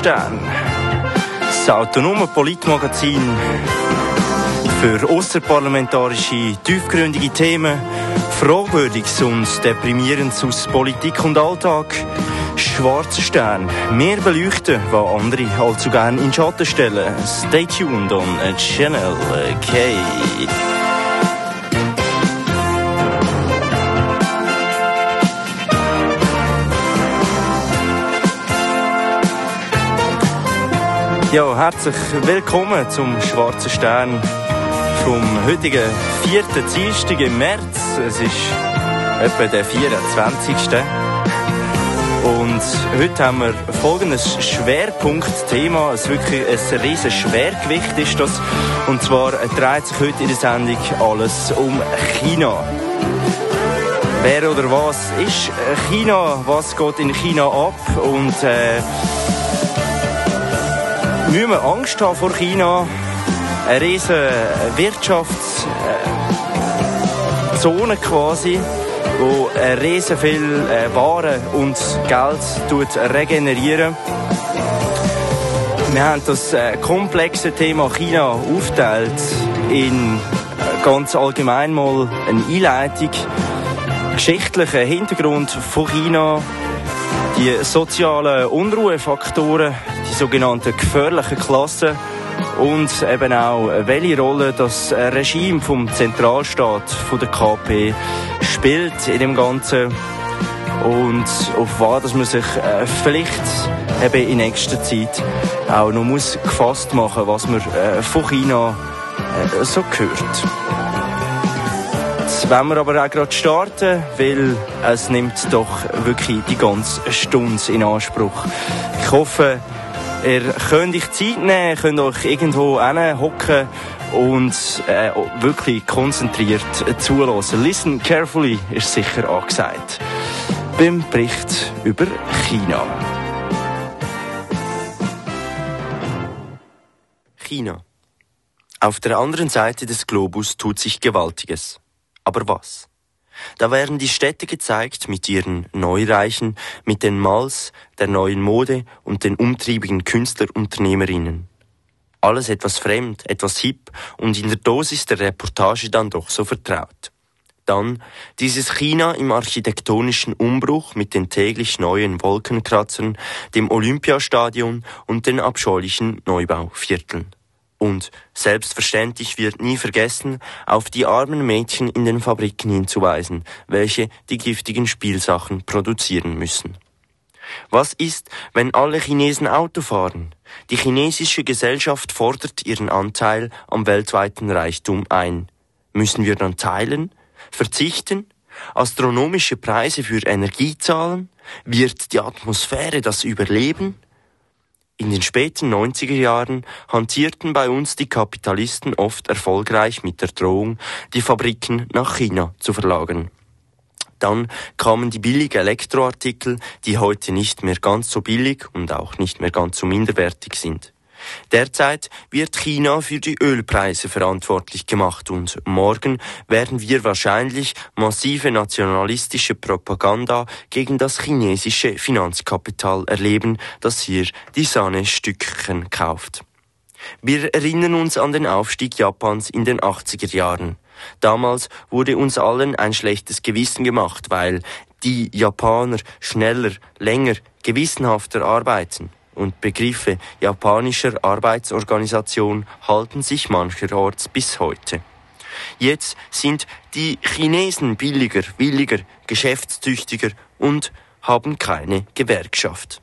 Stern. Das autonome Politmagazin für ausserparlamentarische, tiefgründige Themen, Fragwürdiges und Deprimierendes aus Politik und Alltag. Schwarzer Stern. Wir beleuchten, was andere allzu gern in Schatten stellen. Stay tuned on Channel K. Ja, herzlich willkommen zum Schwarzen Stern vom heutigen 4. Dienstag im März. Es ist etwa der 24. Und heute haben wir folgendes Schwerpunktthema. Es ist wirklich ein riesen Schwergewicht ist das. Und zwar dreht sich heute in der Sendung alles um China. Wer oder was ist China? Was geht in China ab? Und müssen wir Angst haben vor China? Eine riesen Wirtschaftszone quasi, wo riesen viel Waren und Geld regenerieren. Wir haben das komplexe Thema China aufgeteilt in ganz allgemein mal eine Einleitung, geschichtlichen Hintergrund von China, die sozialen Unruhefaktoren, die sogenannten gefährlichen Klassen und eben auch, welche Rolle das Regime vom Zentralstaat von der KP spielt in dem Ganzen und auf was man sich vielleicht eben in nächster Zeit auch noch muss gefasst machen, was man von China so hört. Jetzt wollen wir aber auch gerade starten, weil es nimmt doch wirklich die ganze Stunde in Anspruch. Ich hoffe, ihr könnt euch Zeit nehmen, könnt euch irgendwo hinhocken und wirklich konzentriert zuhören. Listen carefully ist sicher angesagt. Beim Bericht über China. China. Auf der anderen Seite des Globus tut sich Gewaltiges. Aber was? Da werden die Städte gezeigt mit ihren Neureichen, mit den Malls, der neuen Mode und den umtriebigen Künstlerunternehmerinnen. Alles etwas fremd, etwas hip und in der Dosis der Reportage dann doch so vertraut. Dann dieses China im architektonischen Umbruch mit den täglich neuen Wolkenkratzern, dem Olympiastadion und den abscheulichen Neubauvierteln. Und selbstverständlich wird nie vergessen, auf die armen Mädchen in den Fabriken hinzuweisen, welche die giftigen Spielsachen produzieren müssen. Was ist, wenn alle Chinesen Auto fahren? Die chinesische Gesellschaft fordert ihren Anteil am weltweiten Reichtum ein. Müssen wir dann teilen? Verzichten? Astronomische Preise für Energie zahlen? Wird die Atmosphäre das überleben? In den späten 90er Jahren hantierten bei uns die Kapitalisten oft erfolgreich mit der Drohung, die Fabriken nach China zu verlagern. Dann kamen die billigen Elektroartikel, die heute nicht mehr ganz so billig und auch nicht mehr ganz so minderwertig sind. Derzeit wird China für die Ölpreise verantwortlich gemacht und morgen werden wir wahrscheinlich massive nationalistische Propaganda gegen das chinesische Finanzkapital erleben, das hier die Sahnestückchen kauft. Wir erinnern uns an den Aufstieg Japans in den 80er Jahren. Damals wurde uns allen ein schlechtes Gewissen gemacht, weil die Japaner schneller, länger, gewissenhafter arbeiten. Und Begriffe japanischer Arbeitsorganisation halten sich mancherorts bis heute. Jetzt sind die Chinesen billiger, williger, geschäftstüchtiger und haben keine Gewerkschaft.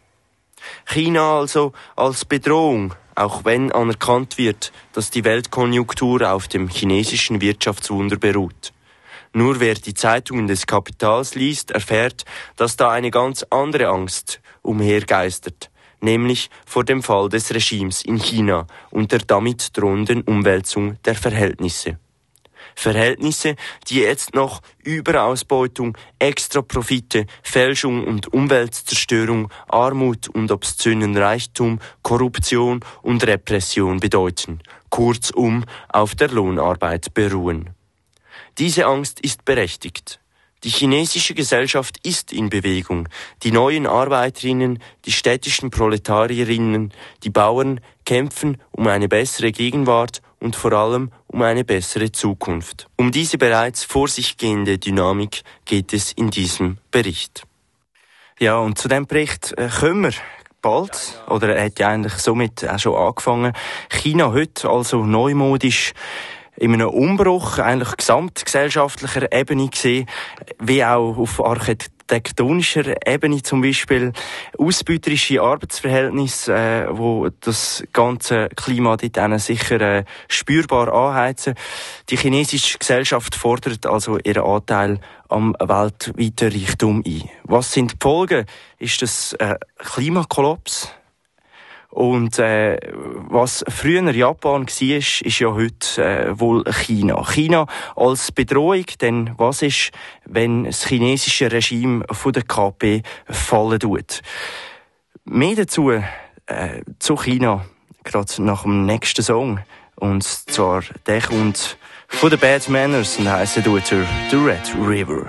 China also als Bedrohung, auch wenn anerkannt wird, dass die Weltkonjunktur auf dem chinesischen Wirtschaftswunder beruht. Nur wer die Zeitungen des Kapitals liest, erfährt, dass da eine ganz andere Angst umhergeistert, nämlich vor dem Fall des Regimes in China und der damit drohenden Umwälzung der Verhältnisse. Verhältnisse, die jetzt noch Überausbeutung, Extraprofite, Fälschung und Umweltzerstörung, Armut und obszönen Reichtum, Korruption und Repression bedeuten, kurzum auf der Lohnarbeit beruhen. Diese Angst ist berechtigt. Die chinesische Gesellschaft ist in Bewegung. Die neuen Arbeiterinnen, die städtischen Proletarierinnen, die Bauern kämpfen um eine bessere Gegenwart und vor allem um eine bessere Zukunft. Um diese bereits vor sich gehende Dynamik geht es in diesem Bericht. Ja, und zu diesem Bericht kommen wir bald, oder er hat ja eigentlich somit auch schon angefangen. China heute also neumodisch in einem Umbruch, eigentlich gesamtgesellschaftlicher Ebene gesehen, wie auch auf architektonischer Ebene zum Beispiel, ausbeuterische Arbeitsverhältnisse, wo das ganze Klima dort sicher spürbar anheizen. Die chinesische Gesellschaft fordert also ihren Anteil am weltweiten Reichtum ein. Was sind die Folgen? Ist das Klimakollaps? Und was früher Japan war, ist ja heute wohl China. China als Bedrohung, denn was ist, wenn das chinesische Regime von der KP fallen tut? Mehr dazu zu China, gerade nach dem nächsten Song. Und zwar, der kommt von den Bad Manners und heisst The Red River.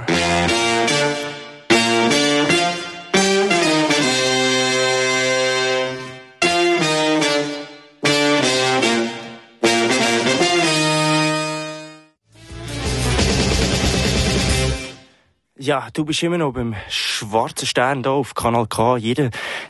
Ja, du bist immer noch beim Schwarzen Stern hier auf Kanal K. Jeden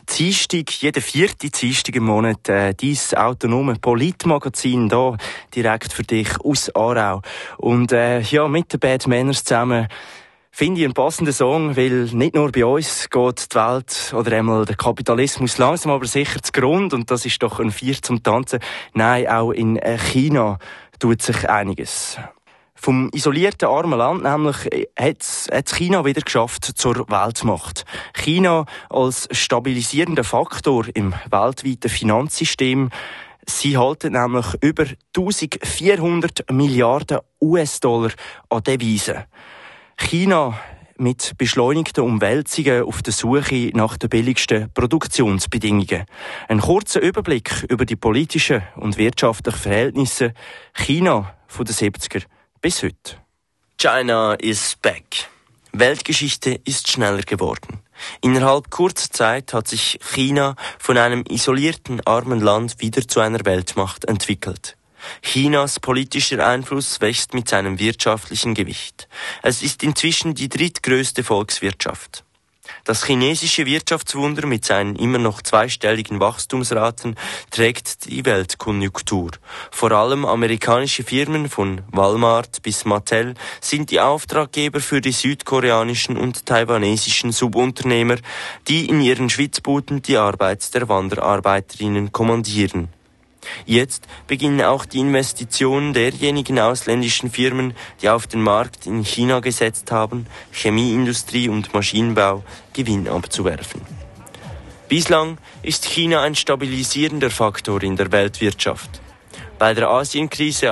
vierten Dienstag im Monat, dein autonome Politmagazin hier direkt für dich aus Aarau. Und ja, mit den Bad Manners zusammen finde ich einen passenden Song, weil nicht nur bei uns geht die Welt oder einmal der Kapitalismus langsam aber sicher zugrunde, und das ist doch ein Vier zum Tanzen. Nein, auch in China tut sich einiges. Vom isolierten armen Land nämlich hat's China wieder geschafft zur Weltmacht. China als stabilisierender Faktor im weltweiten Finanzsystem. Sie halten nämlich über 1400 Milliarden US-Dollar an Devisen. China mit beschleunigten Umwälzungen auf der Suche nach den billigsten Produktionsbedingungen. Ein kurzer Überblick über die politischen und wirtschaftlichen Verhältnisse China von den 70er bis heute. China is back. Weltgeschichte ist schneller geworden. Innerhalb kurzer Zeit hat sich China von einem isolierten armen Land wieder zu einer Weltmacht entwickelt. Chinas politischer Einfluss wächst mit seinem wirtschaftlichen Gewicht. Es ist inzwischen die drittgrößte Volkswirtschaft. Das chinesische Wirtschaftswunder mit seinen immer noch zweistelligen Wachstumsraten trägt die Weltkonjunktur. Vor allem amerikanische Firmen von Walmart bis Mattel sind die Auftraggeber für die südkoreanischen und taiwanesischen Subunternehmer, die in ihren Schwitzbuden die Arbeit der Wanderarbeiterinnen kommandieren. Jetzt beginnen auch die Investitionen derjenigen ausländischen Firmen, die auf den Markt in China gesetzt haben, Chemieindustrie und Maschinenbau, Gewinn abzuwerfen. Bislang ist China ein stabilisierender Faktor in der Weltwirtschaft. Bei der Asienkrise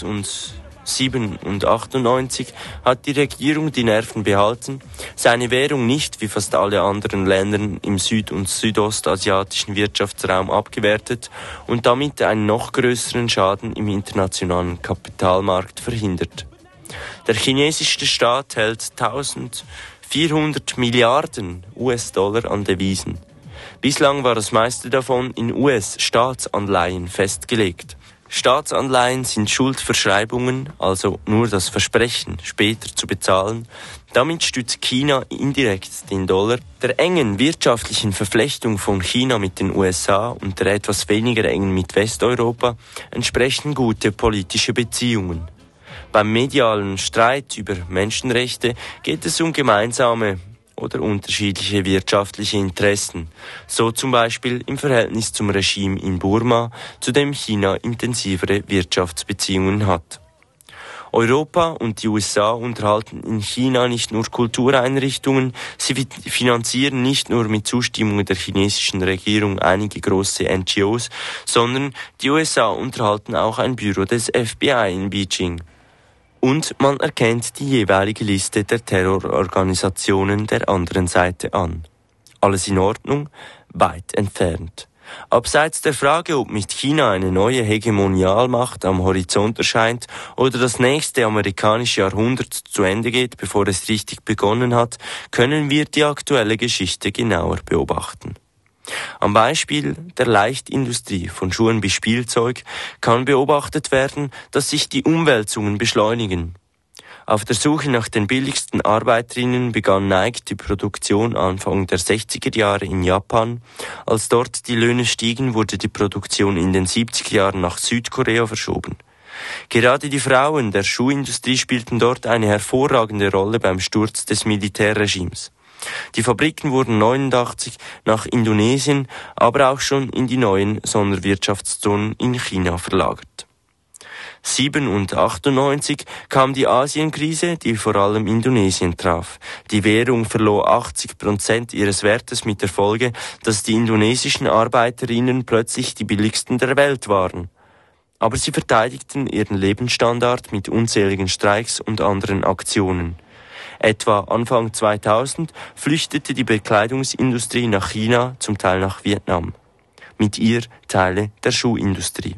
7 und 98 hat die Regierung die Nerven behalten, seine Währung nicht wie fast alle anderen Länder im süd- und südostasiatischen Wirtschaftsraum abgewertet und damit einen noch größeren Schaden im internationalen Kapitalmarkt verhindert. Der chinesische Staat hält 1400 Milliarden US-Dollar an Devisen. Bislang war das meiste davon in US-Staatsanleihen festgelegt. Staatsanleihen sind Schuldverschreibungen, also nur das Versprechen, später zu bezahlen. Damit stützt China indirekt den Dollar. Der engen wirtschaftlichen Verflechtung von China mit den USA und der etwas weniger engen mit Westeuropa entsprechen gute politische Beziehungen. Beim medialen Streit über Menschenrechte geht es um gemeinsame oder unterschiedliche wirtschaftliche Interessen, so zum Beispiel im Verhältnis zum Regime in Burma, zu dem China intensivere Wirtschaftsbeziehungen hat. Europa und die USA unterhalten in China nicht nur Kultureinrichtungen, sie finanzieren nicht nur mit Zustimmung der chinesischen Regierung einige große NGOs, sondern die USA unterhalten auch ein Büro des FBI in Beijing. Und man erkennt die jeweilige Liste der Terrororganisationen der anderen Seite an. Alles in Ordnung? Weit entfernt. Abseits der Frage, ob mit China eine neue Hegemonialmacht am Horizont erscheint oder das nächste amerikanische Jahrhundert zu Ende geht, bevor es richtig begonnen hat, können wir die aktuelle Geschichte genauer beobachten. Am Beispiel der Leichtindustrie, von Schuhen bis Spielzeug, kann beobachtet werden, dass sich die Umwälzungen beschleunigen. Auf der Suche nach den billigsten Arbeiterinnen begann Nike die Produktion Anfang der 60er Jahre in Japan. Als dort die Löhne stiegen, wurde die Produktion in den 70er Jahren nach Südkorea verschoben. Gerade die Frauen der Schuhindustrie spielten dort eine hervorragende Rolle beim Sturz des Militärregimes. Die Fabriken wurden 1989 nach Indonesien, aber auch schon in die neuen Sonderwirtschaftszonen in China verlagert. 1997 kam die Asienkrise, die vor allem Indonesien traf. Die Währung verlor 80% ihres Wertes mit der Folge, dass die indonesischen Arbeiterinnen plötzlich die billigsten der Welt waren. Aber sie verteidigten ihren Lebensstandard mit unzähligen Streiks und anderen Aktionen. Etwa Anfang 2000 flüchtete die Bekleidungsindustrie nach China, zum Teil nach Vietnam. Mit ihr Teile der Schuhindustrie.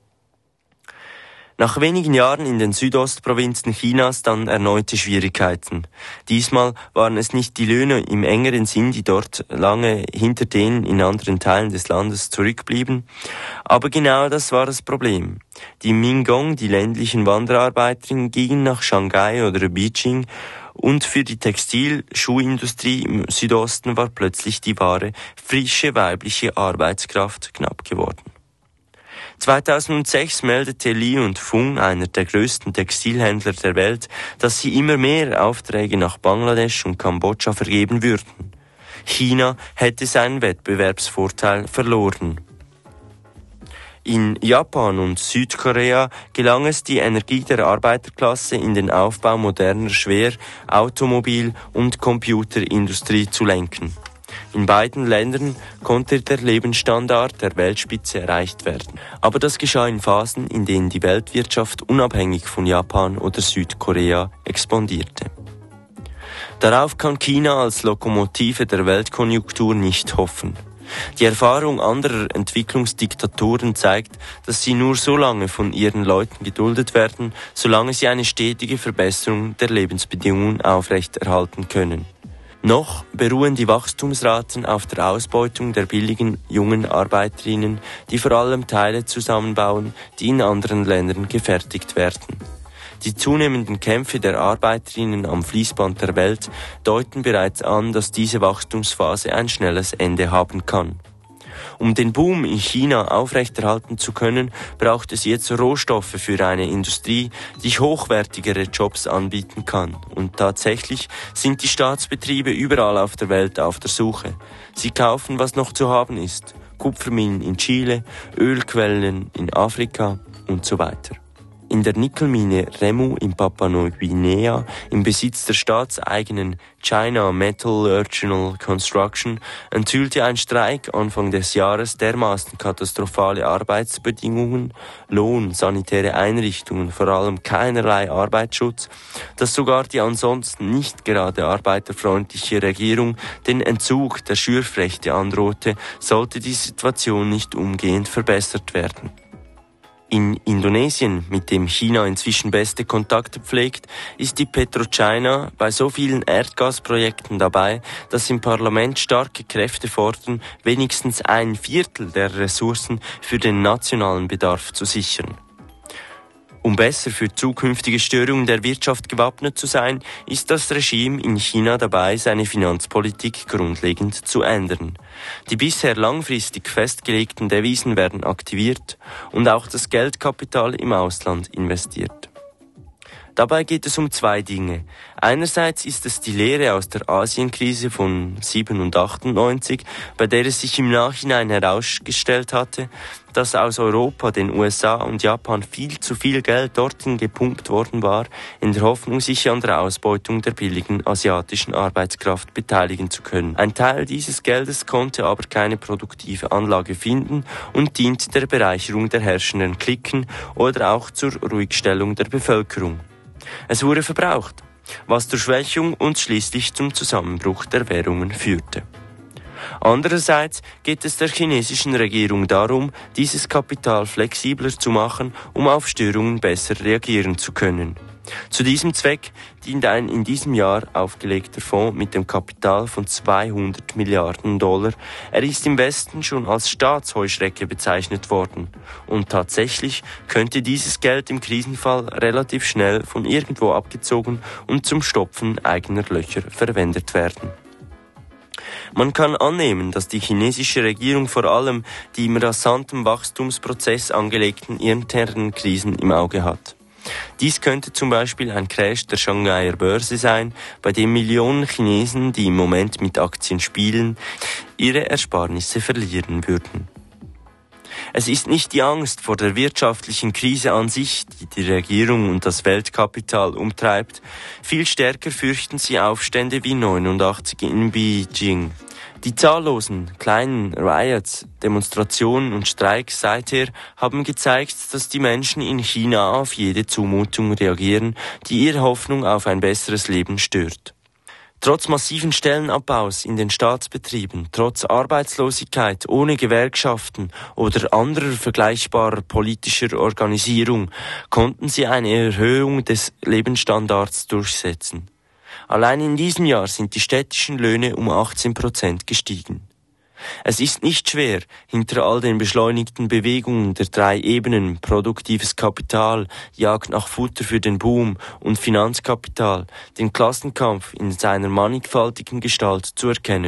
Nach wenigen Jahren in den Südostprovinzen Chinas dann erneute Schwierigkeiten. Diesmal waren es nicht die Löhne im engeren Sinn, die dort lange hinter denen in anderen Teilen des Landes zurückblieben. Aber genau das war das Problem. Die Minggong, die ländlichen Wanderarbeiterinnen, gingen nach Shanghai oder Beijing und für die Textil-Schuhindustrie im Südosten war plötzlich die wahre, frische weibliche Arbeitskraft knapp geworden. 2006 meldete Li und Fung, einer der größten Textilhändler der Welt, dass sie immer mehr Aufträge nach Bangladesch und Kambodscha vergeben würden. China hätte seinen Wettbewerbsvorteil verloren. In Japan und Südkorea gelang es, die Energie der Arbeiterklasse in den Aufbau moderner Schwer-, Automobil- und Computerindustrie zu lenken. In beiden Ländern konnte der Lebensstandard der Weltspitze erreicht werden. Aber das geschah in Phasen, in denen die Weltwirtschaft unabhängig von Japan oder Südkorea expandierte. Darauf kann China als Lokomotive der Weltkonjunktur nicht hoffen. Die Erfahrung anderer Entwicklungsdiktaturen zeigt, dass sie nur so lange von ihren Leuten geduldet werden, solange sie eine stetige Verbesserung der Lebensbedingungen aufrechterhalten können. Noch beruhen die Wachstumsraten auf der Ausbeutung der billigen jungen Arbeiterinnen, die vor allem Teile zusammenbauen, die in anderen Ländern gefertigt werden. Die zunehmenden Kämpfe der Arbeiterinnen am Fließband der Welt deuten bereits an, dass diese Wachstumsphase ein schnelles Ende haben kann. Um den Boom in China aufrechterhalten zu können, braucht es jetzt Rohstoffe für eine Industrie, die hochwertigere Jobs anbieten kann. Und tatsächlich sind die Staatsbetriebe überall auf der Welt auf der Suche. Sie kaufen, was noch zu haben ist. Kupferminen in Chile, Ölquellen in Afrika und so weiter. In der Nickelmine Remu in Papua-Neuguinea, im Besitz der staatseigenen China Metallurgical Construction, enthüllte ein Streik Anfang des Jahres dermaßen katastrophale Arbeitsbedingungen, Lohn, sanitäre Einrichtungen, vor allem keinerlei Arbeitsschutz, dass sogar die ansonsten nicht gerade arbeiterfreundliche Regierung den Entzug der Schürfrechte androhte, sollte die Situation nicht umgehend verbessert werden. In Indonesien, mit dem China inzwischen beste Kontakte pflegt, ist die PetroChina bei so vielen Erdgasprojekten dabei, dass im Parlament starke Kräfte fordern, wenigstens 1/4 der Ressourcen für den nationalen Bedarf zu sichern. Um besser für zukünftige Störungen der Wirtschaft gewappnet zu sein, ist das Regime in China dabei, seine Finanzpolitik grundlegend zu ändern. Die bisher langfristig festgelegten Devisen werden aktiviert und auch das Geldkapital im Ausland investiert. Dabei geht es um zwei Dinge. Einerseits ist es die Lehre aus der Asienkrise von 1997 und 1998, bei der es sich im Nachhinein herausgestellt hatte, dass aus Europa, den USA und Japan viel zu viel Geld dorthin gepumpt worden war, in der Hoffnung, sich an der Ausbeutung der billigen asiatischen Arbeitskraft beteiligen zu können. Ein Teil dieses Geldes konnte aber keine produktive Anlage finden und diente der Bereicherung der herrschenden Cliquen oder auch zur Ruhigstellung der Bevölkerung. Es wurde verbraucht, was zur Schwächung und schließlich zum Zusammenbruch der Währungen führte. Andererseits geht es der chinesischen Regierung darum, dieses Kapital flexibler zu machen, um auf Störungen besser reagieren zu können. Zu diesem Zweck dient ein in diesem Jahr aufgelegter Fonds mit dem Kapital von 200 Milliarden $. Er ist im Westen schon als Staatsheuschrecke bezeichnet worden. Und tatsächlich könnte dieses Geld im Krisenfall relativ schnell von irgendwo abgezogen und zum Stopfen eigener Löcher verwendet werden. Man kann annehmen, dass die chinesische Regierung vor allem die im rasanten Wachstumsprozess angelegten internen Krisen im Auge hat. Dies könnte zum Beispiel ein Crash der Shanghaier Börse sein, bei dem Millionen Chinesen, die im Moment mit Aktien spielen, ihre Ersparnisse verlieren würden. Es ist nicht die Angst vor der wirtschaftlichen Krise an sich, die die Regierung und das Weltkapital umtreibt. Viel stärker fürchten sie Aufstände wie 89 in Beijing. Die zahllosen kleinen Riots, Demonstrationen und Streiks seither haben gezeigt, dass die Menschen in China auf jede Zumutung reagieren, die ihre Hoffnung auf ein besseres Leben stört. Trotz massiven Stellenabbaus in den Staatsbetrieben, trotz Arbeitslosigkeit ohne Gewerkschaften oder anderer vergleichbarer politischer Organisierung konnten sie eine Erhöhung des Lebensstandards durchsetzen. Allein in diesem Jahr sind die städtischen Löhne um 18% gestiegen. Es ist nicht schwer, hinter all den beschleunigten Bewegungen der 3 Ebenen produktives Kapital, Jagd nach Futter für den Boom und Finanzkapital den Klassenkampf in seiner mannigfaltigen Gestalt zu erkennen.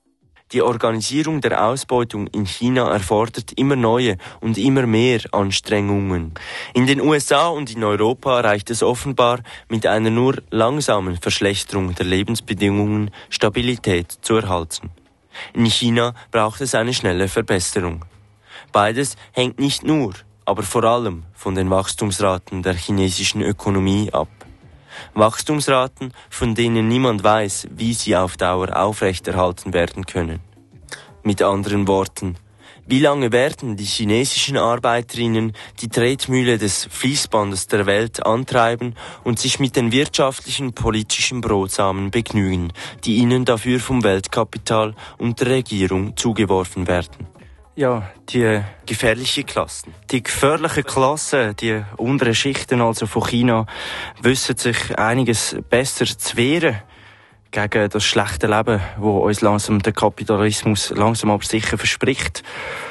Die Organisierung der Ausbeutung in China erfordert immer neue und immer mehr Anstrengungen. In den USA und in Europa reicht es offenbar, mit einer nur langsamen Verschlechterung der Lebensbedingungen Stabilität zu erhalten. In China braucht es eine schnelle Verbesserung. Beides hängt nicht nur, aber vor allem von den Wachstumsraten der chinesischen Ökonomie ab. Wachstumsraten, von denen niemand weiß, wie sie auf Dauer aufrechterhalten werden können. Mit anderen Worten, wie lange werden die chinesischen Arbeiterinnen die Tretmühle des Fließbandes der Welt antreiben und sich mit den wirtschaftlichen, politischen Brosamen begnügen, die ihnen dafür vom Weltkapital und der Regierung zugeworfen werden? Ja, die Gefährliche Klassen. Die gefährlichen Klassen, die unteren Schichten also von China, wissen sich einiges besser zu wehren gegen das schlechte Leben, wo uns langsam der Kapitalismus langsam aber sicher verspricht.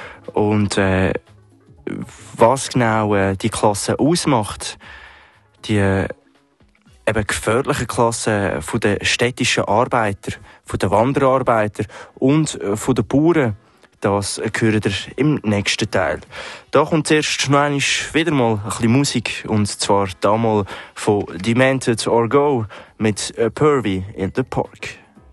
Und was genau die Klasse ausmacht, die eben gefährlichen Klassen von den städtischen Arbeiter, von den Wanderarbeiter und von den Bauern, das hören ihr im nächsten Teil. Da kommt zuerst noch einmal wieder mal ein bisschen Musik, und zwar damals von Demented or Go mit Pervy in the Park.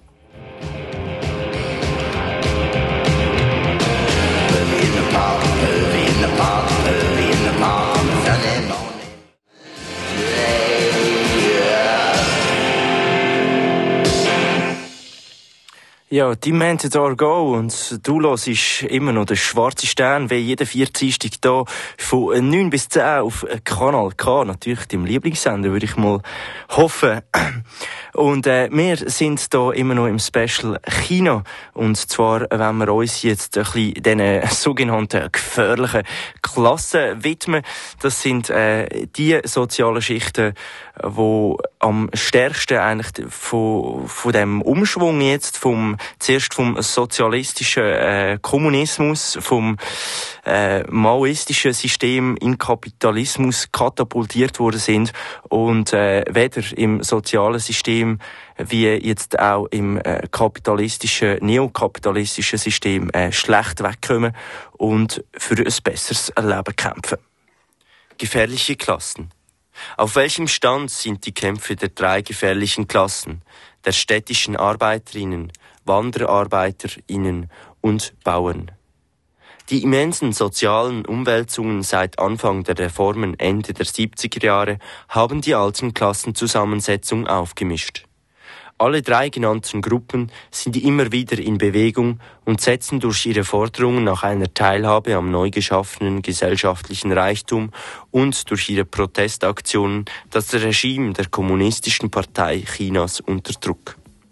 Ja, Demented or Go, und du hörst immer noch den Schwarzen Stern, wie jeden 4. Dienstag hier von 9 bis 10 auf Kanal K, natürlich deinem Lieblingssender, würde ich mal hoffen. Und wir sind hier immer noch im Special China, und zwar wenn wir uns jetzt ein bisschen diesen sogenannten gefährlichen Klassen widmen. Das sind die sozialen Schichten, die am stärksten eigentlich von dem Umschwung jetzt zuerst vom sozialistischen Kommunismus, vom maoistischen System in Kapitalismus katapultiert worden sind und weder im sozialen System wie jetzt auch im neokapitalistischen System schlecht wegkommen und für ein besseres Leben kämpfen. Gefährliche Klassen. Auf welchem Stand sind die Kämpfe der 3 gefährlichen Klassen, der städtischen Arbeiterinnen, WanderarbeiterInnen und Bauern? Die immensen sozialen Umwälzungen seit Anfang der Reformen Ende der 70er Jahre haben die alten Klassenzusammensetzung aufgemischt. Alle 3 genannten Gruppen sind immer wieder in Bewegung und setzen durch ihre Forderungen nach einer Teilhabe am neu geschaffenen gesellschaftlichen Reichtum und durch ihre Protestaktionen das Regime der Kommunistischen Partei Chinas unter Druck.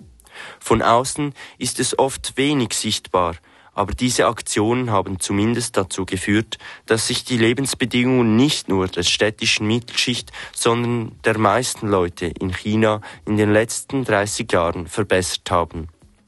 Von außen ist es oft wenig sichtbar, aber diese Aktionen haben zumindest dazu geführt, dass sich die Lebensbedingungen nicht nur der städtischen Mittelschicht, sondern der meisten Leute in China in den letzten 30 Jahren verbessert haben.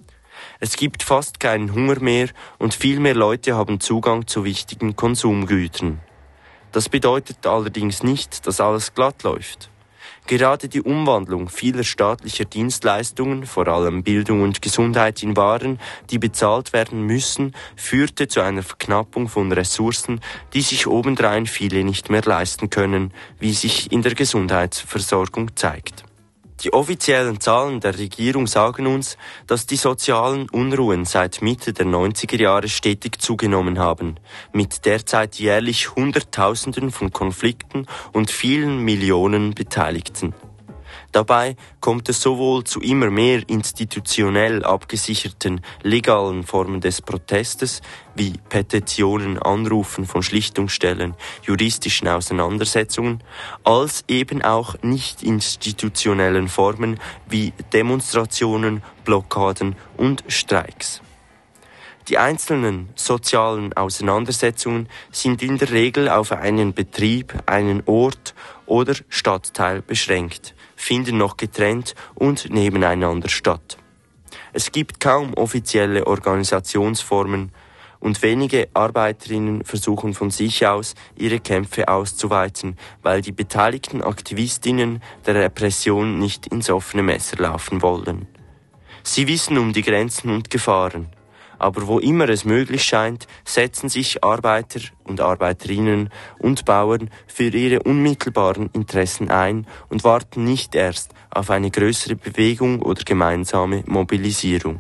Es gibt fast keinen Hunger mehr und viel mehr Leute haben Zugang zu wichtigen Konsumgütern. Das bedeutet allerdings nicht, dass alles glatt läuft. Gerade die Umwandlung vieler staatlicher Dienstleistungen, vor allem Bildung und Gesundheit, in Waren, die bezahlt werden müssen, führte zu einer Verknappung von Ressourcen, die sich obendrein viele nicht mehr leisten können, wie sich in der Gesundheitsversorgung zeigt. Die offiziellen Zahlen der Regierung sagen uns, dass die sozialen Unruhen seit Mitte der 90er Jahre stetig zugenommen haben, mit derzeit jährlich Hunderttausenden von Konflikten und vielen Millionen Beteiligten. Dabei kommt es sowohl zu immer mehr institutionell abgesicherten legalen Formen des Protestes wie Petitionen, Anrufen von Schlichtungsstellen, juristischen Auseinandersetzungen, als eben auch nicht institutionellen Formen wie Demonstrationen, Blockaden und Streiks. Die einzelnen sozialen Auseinandersetzungen sind in der Regel auf einen Betrieb, einen Ort oder Stadtteil beschränkt, finden noch getrennt und nebeneinander statt. Es gibt kaum offizielle Organisationsformen und wenige Arbeiterinnen versuchen von sich aus, ihre Kämpfe auszuweiten, weil die beteiligten Aktivistinnen der Repression nicht ins offene Messer laufen wollen. Sie wissen um die Grenzen und Gefahren. Aber wo immer es möglich scheint, setzen sich Arbeiter und Arbeiterinnen und Bauern für ihre unmittelbaren Interessen ein und warten nicht erst auf eine größere Bewegung oder gemeinsame Mobilisierung.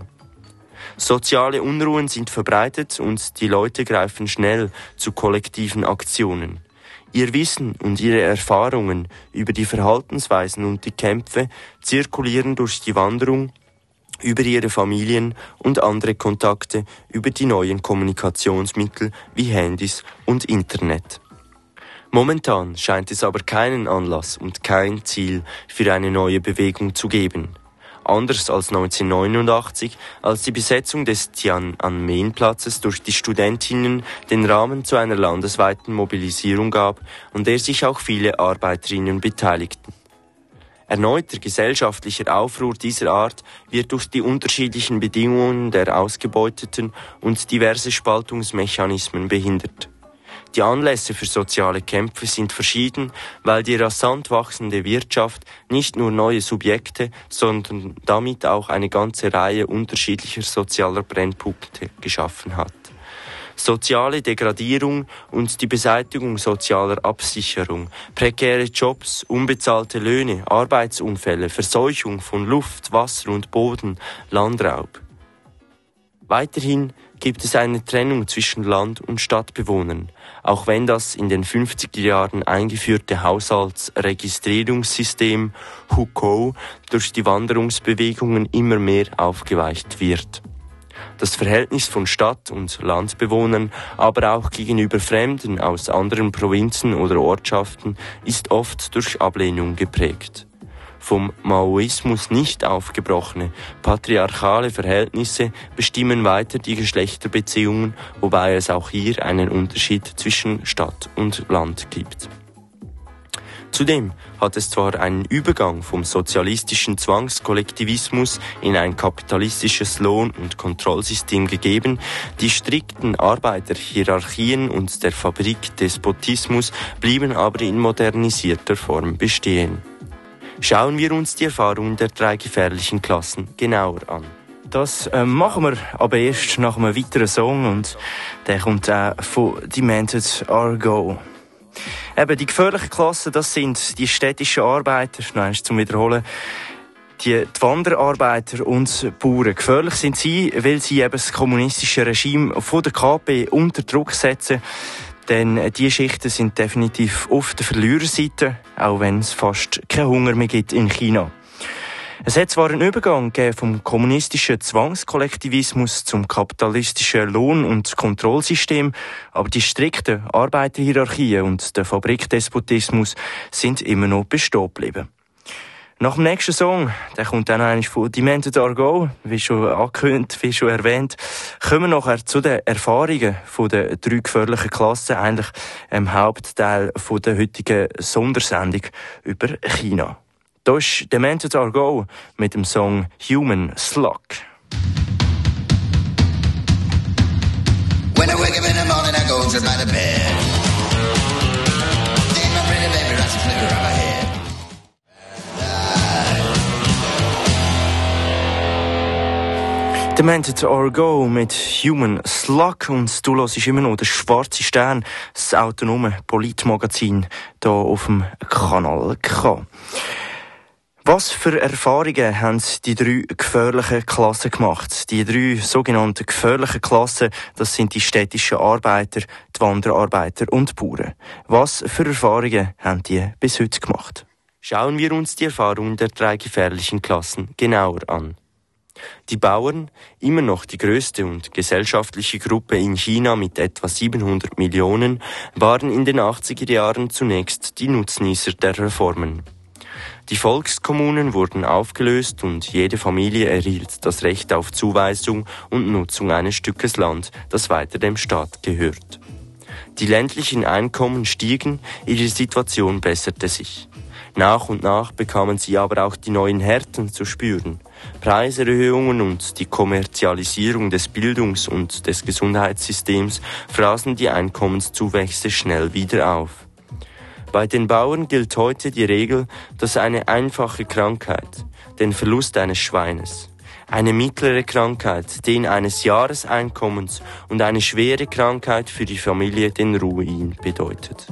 Soziale Unruhen sind verbreitet und die Leute greifen schnell zu kollektiven Aktionen. Ihr Wissen und ihre Erfahrungen über die Verhaltensweisen und die Kämpfe zirkulieren durch die Wanderung, über ihre Familien und andere Kontakte über die neuen Kommunikationsmittel wie Handys und Internet. Momentan scheint es aber keinen Anlass und kein Ziel für eine neue Bewegung zu geben. Anders als 1989, als die Besetzung des Tiananmen-Platzes durch die Studentinnen den Rahmen zu einer landesweiten Mobilisierung gab, an der sich auch viele Arbeiterinnen beteiligten. Erneuter gesellschaftlicher Aufruhr dieser Art wird durch die unterschiedlichen Bedingungen der Ausgebeuteten und diverse Spaltungsmechanismen behindert. Die Anlässe für soziale Kämpfe sind verschieden, weil die rasant wachsende Wirtschaft nicht nur neue Subjekte, sondern damit auch eine ganze Reihe unterschiedlicher sozialer Brennpunkte geschaffen hat. Soziale Degradierung und die Beseitigung sozialer Absicherung, prekäre Jobs, unbezahlte Löhne, Arbeitsunfälle, Verseuchung von Luft, Wasser und Boden, Landraub. Weiterhin gibt es eine Trennung zwischen Land- und Stadtbewohnern, auch wenn das in den 50er Jahren eingeführte Haushaltsregistrierungssystem Hukou durch die Wanderungsbewegungen immer mehr aufgeweicht wird. Das Verhältnis von Stadt- und Landbewohnern, aber auch gegenüber Fremden aus anderen Provinzen oder Ortschaften, ist oft durch Ablehnung geprägt. Vom Maoismus nicht aufgebrochene, patriarchale Verhältnisse bestimmen weiter die Geschlechterbeziehungen, wobei es auch hier einen Unterschied zwischen Stadt und Land gibt. Zudem hat es zwar einen Übergang vom sozialistischen Zwangskollektivismus in ein kapitalistisches Lohn- und Kontrollsystem gegeben, die strikten Arbeiterhierarchien und der Fabrikdespotismus blieben aber in modernisierter Form bestehen. Schauen wir uns die Erfahrungen der 3 gefährlichen Klassen genauer an. Das machen wir aber erst nach einem weiteren Song und der kommt auch von Demented Argo. Eben, die gefährlichen Klassen, das sind die städtischen Arbeiter, noch einmal zum Wiederholen, die Wanderarbeiter und Bauern. Gefährlich sind sie, weil sie eben das kommunistische Regime von der KP unter Druck setzen. Denn diese Schichten sind definitiv auf der Verliererseite, auch wenn es fast keinen Hunger mehr gibt in China. Es hat zwar einen Übergang gegeben vom kommunistischen Zwangskollektivismus zum kapitalistischen Lohn- und Kontrollsystem, aber die strikten Arbeiterhierarchien und der Fabrikdespotismus sind immer noch bestehen geblieben. Nach dem nächsten Song, der kommt dann eigentlich von Demented or Go, wie schon angekündigt, wie schon erwähnt, kommen wir nachher zu den Erfahrungen von den 3 gefährlichen Klassen, eigentlich im Hauptteil von der heutigen Sondersendung über China. Da ist Demented or Go mit dem Song Human Slug. When I wake up in the morning, I go to my bed. Take my pretty baby, right to flicker on my head. Demented or Go mit Human Slug, und du hörst immer noch den Schwarzen Stern, das autonome Politmagazin hier auf dem Kanal K. Was für Erfahrungen haben die 3 gefährlichen Klassen gemacht? Die 3 sogenannten gefährlichen Klassen, das sind die städtischen Arbeiter, die Wanderarbeiter und die Bauern. Was für Erfahrungen haben die bis heute gemacht? Schauen wir uns die Erfahrungen der 3 gefährlichen Klassen genauer an. Die Bauern, immer noch die größte und gesellschaftliche Gruppe in China mit etwa 700 Millionen, waren in den 80er Jahren zunächst die Nutznießer der Reformen. Die Volkskommunen wurden aufgelöst und jede Familie erhielt das Recht auf Zuweisung und Nutzung eines Stückes Land, das weiter dem Staat gehört. Die ländlichen Einkommen stiegen, ihre Situation besserte sich. Nach und nach bekamen sie aber auch die neuen Härten zu spüren. Preiserhöhungen und die Kommerzialisierung des Bildungs- und des Gesundheitssystems fraßen die Einkommenszuwächse schnell wieder auf. Bei den Bauern gilt heute die Regel, dass eine einfache Krankheit, den Verlust eines Schweines, eine mittlere Krankheit, den eines Jahreseinkommens und eine schwere Krankheit für die Familie den Ruin bedeutet.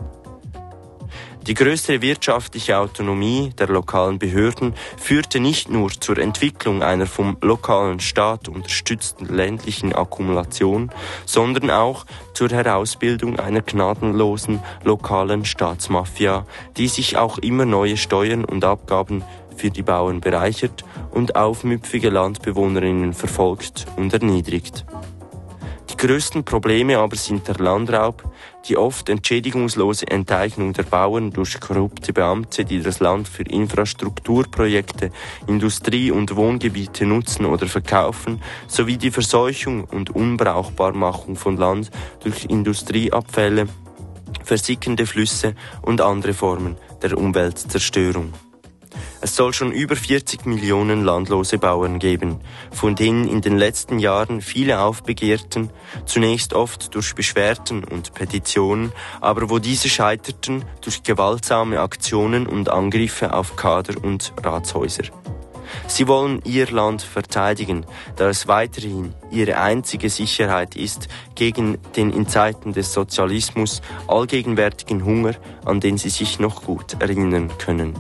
Die größere wirtschaftliche Autonomie der lokalen Behörden führte nicht nur zur Entwicklung einer vom lokalen Staat unterstützten ländlichen Akkumulation, sondern auch zur Herausbildung einer gnadenlosen lokalen Staatsmafia, die sich auch immer neue Steuern und Abgaben für die Bauern bereichert und aufmüpfige Landbewohnerinnen verfolgt und erniedrigt. Die größten Probleme aber sind der Landraub, die oft entschädigungslose Enteignung der Bauern durch korrupte Beamte, die das Land für Infrastrukturprojekte, Industrie- und Wohngebiete nutzen oder verkaufen, sowie die Verseuchung und Unbrauchbarmachung von Land durch Industrieabfälle, versickernde Flüsse und andere Formen der Umweltzerstörung. Es soll schon über 40 Millionen landlose Bauern geben, von denen in den letzten Jahren viele aufbegehrten, zunächst oft durch Beschwerden und Petitionen, aber wo diese scheiterten durch gewaltsame Aktionen und Angriffe auf Kader und Ratshäuser. Sie wollen ihr Land verteidigen, da es weiterhin ihre einzige Sicherheit ist gegen den in Zeiten des Sozialismus allgegenwärtigen Hunger, an den sie sich noch gut erinnern können.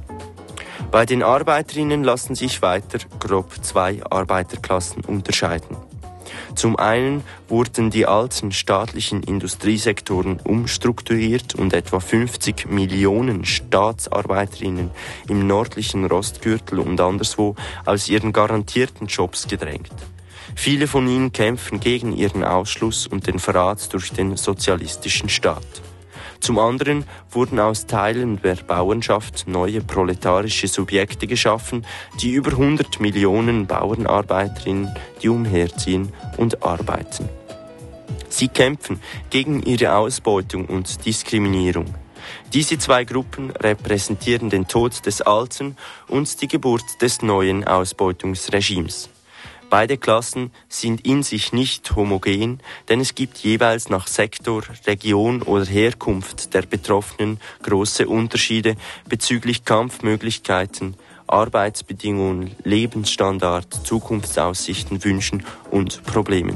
Bei den Arbeiterinnen lassen sich weiter grob 2 Arbeiterklassen unterscheiden. Zum einen wurden die alten staatlichen Industriesektoren umstrukturiert und etwa 50 Millionen Staatsarbeiterinnen im nördlichen Rostgürtel und anderswo aus ihren garantierten Jobs gedrängt. Viele von ihnen kämpfen gegen ihren Ausschluss und den Verrat durch den sozialistischen Staat. Zum anderen wurden aus Teilen der Bauernschaft neue proletarische Subjekte geschaffen, die über 100 Millionen Bauernarbeiterinnen, die umherziehen und arbeiten. Sie kämpfen gegen ihre Ausbeutung und Diskriminierung. Diese 2 Gruppen repräsentieren den Tod des alten und die Geburt des neuen Ausbeutungsregimes. Beide Klassen sind in sich nicht homogen, denn es gibt jeweils nach Sektor, Region oder Herkunft der Betroffenen große Unterschiede bezüglich Kampfmöglichkeiten, Arbeitsbedingungen, Lebensstandard, Zukunftsaussichten, Wünschen und Problemen.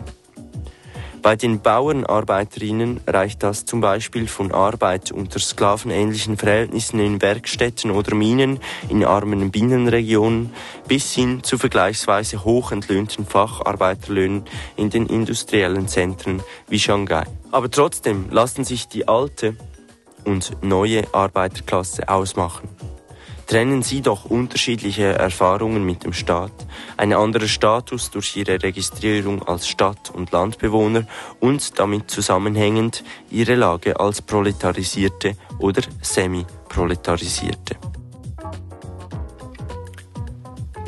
Bei den Bauernarbeiterinnen reicht das zum Beispiel von Arbeit unter sklavenähnlichen Verhältnissen in Werkstätten oder Minen in armen Binnenregionen bis hin zu vergleichsweise hoch entlöhnten Facharbeiterlöhnen in den industriellen Zentren wie Shanghai. Aber trotzdem lassen sich die alte und neue Arbeiterklasse ausmachen. Trennen sie doch unterschiedliche Erfahrungen mit dem Staat, ein anderer Status durch ihre Registrierung als Stadt- und Landbewohner und damit zusammenhängend ihre Lage als Proletarisierte oder Semi-Proletarisierte.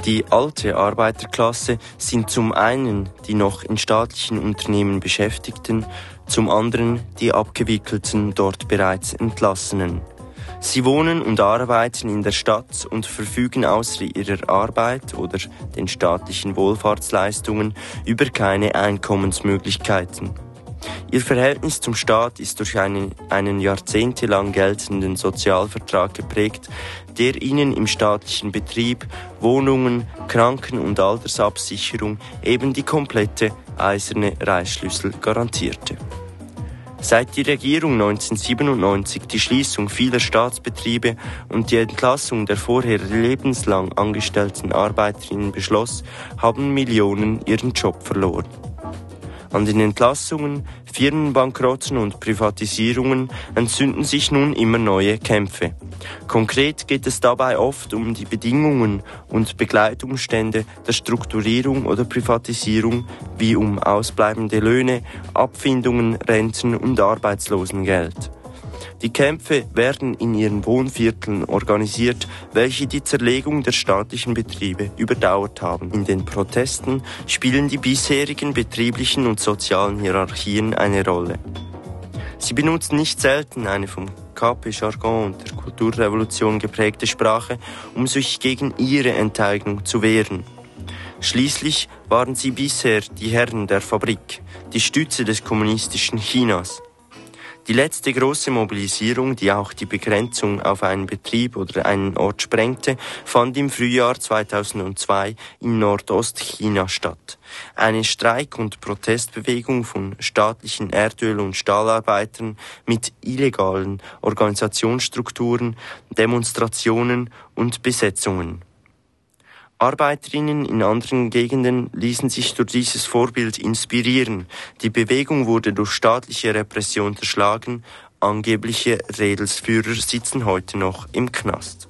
Die alte Arbeiterklasse sind zum einen die noch in staatlichen Unternehmen Beschäftigten, zum anderen die abgewickelten, dort bereits Entlassenen. Sie wohnen und arbeiten in der Stadt und verfügen außer ihrer Arbeit oder den staatlichen Wohlfahrtsleistungen über keine Einkommensmöglichkeiten. Ihr Verhältnis zum Staat ist durch einen jahrzehntelang geltenden Sozialvertrag geprägt, der ihnen im staatlichen Betrieb, Wohnungen, Kranken- und Altersabsicherung eben die komplette eiserne Reißschlüssel garantierte. Seit die Regierung 1997 die Schließung vieler Staatsbetriebe und die Entlassung der vorher lebenslang angestellten Arbeiterinnen beschloss, haben Millionen ihren Job verloren. An den Entlassungen, Firmenbankrotten und Privatisierungen entzünden sich nun immer neue Kämpfe. Konkret geht es dabei oft um die Bedingungen und Begleitumstände der Strukturierung oder Privatisierung, wie um ausbleibende Löhne, Abfindungen, Renten und Arbeitslosengeld. Die Kämpfe werden in ihren Wohnvierteln organisiert, welche die Zerlegung der staatlichen Betriebe überdauert haben. In den Protesten spielen die bisherigen betrieblichen und sozialen Hierarchien eine Rolle. Sie benutzen nicht selten eine vom KP-Jargon und der Kulturrevolution geprägte Sprache, um sich gegen ihre Enteignung zu wehren. Schließlich waren sie bisher die Herren der Fabrik, die Stütze des kommunistischen Chinas. Die letzte große Mobilisierung, die auch die Begrenzung auf einen Betrieb oder einen Ort sprengte, fand im Frühjahr 2002 in Nordostchina statt. Eine Streik- und Protestbewegung von staatlichen Erdöl- und Stahlarbeitern mit illegalen Organisationsstrukturen, Demonstrationen und Besetzungen. Arbeiterinnen in anderen Gegenden ließen sich durch dieses Vorbild inspirieren. Die Bewegung wurde durch staatliche Repression zerschlagen. Angebliche Rädelsführer sitzen heute noch im Knast.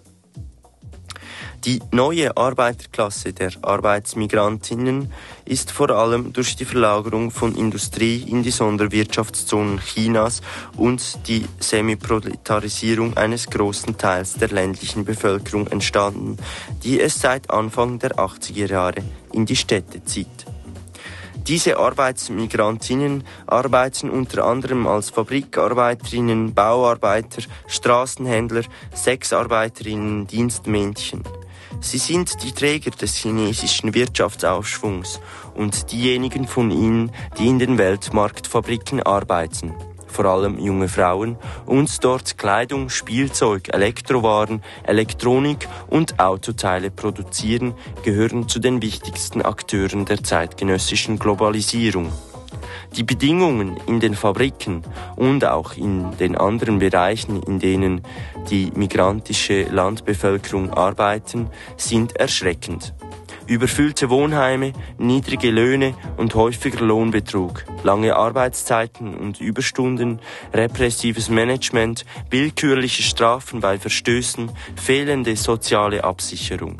Die neue Arbeiterklasse der Arbeitsmigrantinnen ist vor allem durch die Verlagerung von Industrie in die Sonderwirtschaftszonen Chinas und die Semiproletarisierung eines großen Teils der ländlichen Bevölkerung entstanden, die es seit Anfang der 80er Jahre in die Städte zieht. Diese Arbeitsmigrantinnen arbeiten unter anderem als Fabrikarbeiterinnen, Bauarbeiter, Straßenhändler, Sexarbeiterinnen, Dienstmädchen. Sie sind die Träger des chinesischen Wirtschaftsaufschwungs und diejenigen von ihnen, die in den Weltmarktfabriken arbeiten, vor allem junge Frauen, und dort Kleidung, Spielzeug, Elektrowaren, Elektronik und Autoteile produzieren, gehören zu den wichtigsten Akteuren der zeitgenössischen Globalisierung. Die Bedingungen in den Fabriken und auch in den anderen Bereichen, in denen die migrantische Landbevölkerung arbeiten, sind erschreckend. Überfüllte Wohnheime, niedrige Löhne und häufiger Lohnbetrug, lange Arbeitszeiten und Überstunden, repressives Management, willkürliche Strafen bei Verstößen, fehlende soziale Absicherung.